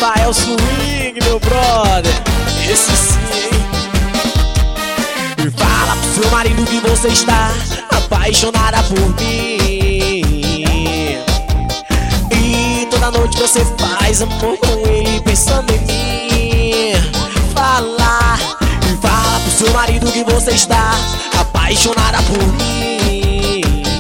Rafael Swing, meu brother. Esse sim, hein? E fala pro seu marido que você está apaixonada por mim. E toda noite você faz amor com ele pensando em mim. Fala, e fala pro seu marido que você está apaixonada por mim.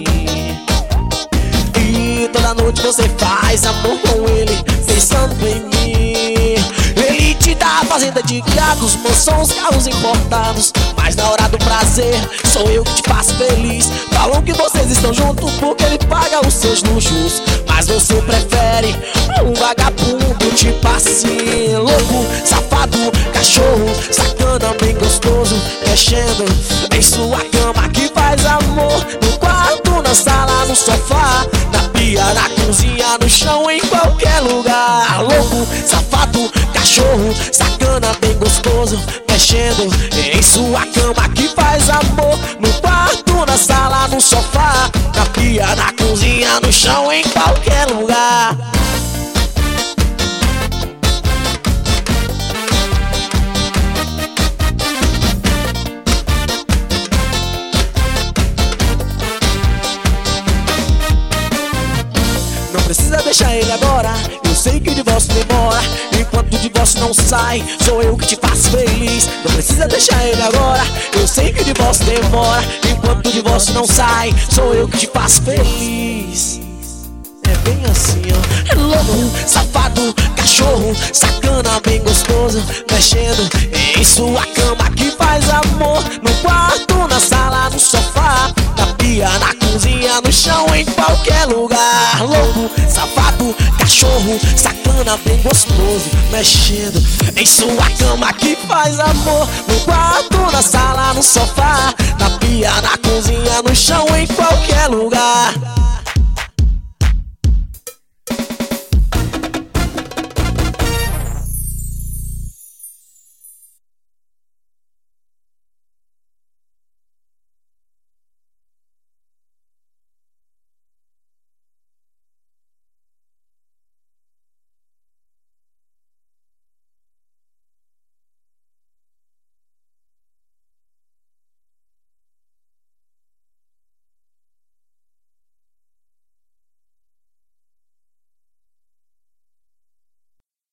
E toda noite você faz amor com ele pensando em mim. Ele te dá a fazenda de gatos, mansões, carros importados, mas na hora do prazer sou eu que te faço feliz. Falam que vocês estão juntos porque ele paga os seus luxos, mas você prefere um vagabundo tipo assim. Louco, safado, cachorro, sacana, bem gostoso, mexendo em sua cama que faz amor no quarto, na sala, no sofá, na pia, na cozinha, no chão, em qualquer lugar. Louco, safado, cachorro, sacana, bem gostoso, mexendo em sua cama que faz amor no quarto, na sala, no sofá, na pia, na cozinha, no chão, em qualquer lugar. Não precisa deixar ele agora, eu sei que o divórcio demora. Enquanto o divórcio não sai, sou eu que te faço feliz. Não precisa deixar ele agora, eu sei que o divórcio demora. Enquanto o divórcio não sai, sou eu que te faço feliz. É bem assim, ó. É louco, safado, cachorro, sacana, bem gostoso, mexendo em sua cama que faz amor no quarto, na sala, no sofá, na pia, na cozinha, no chão, em qualquer lugar. Louco, safado, cachorro, sacana, bem gostoso, mexendo em sua cama que faz amor no quarto, na sala, no sofá, na pia, na cozinha, no chão, em qualquer lugar.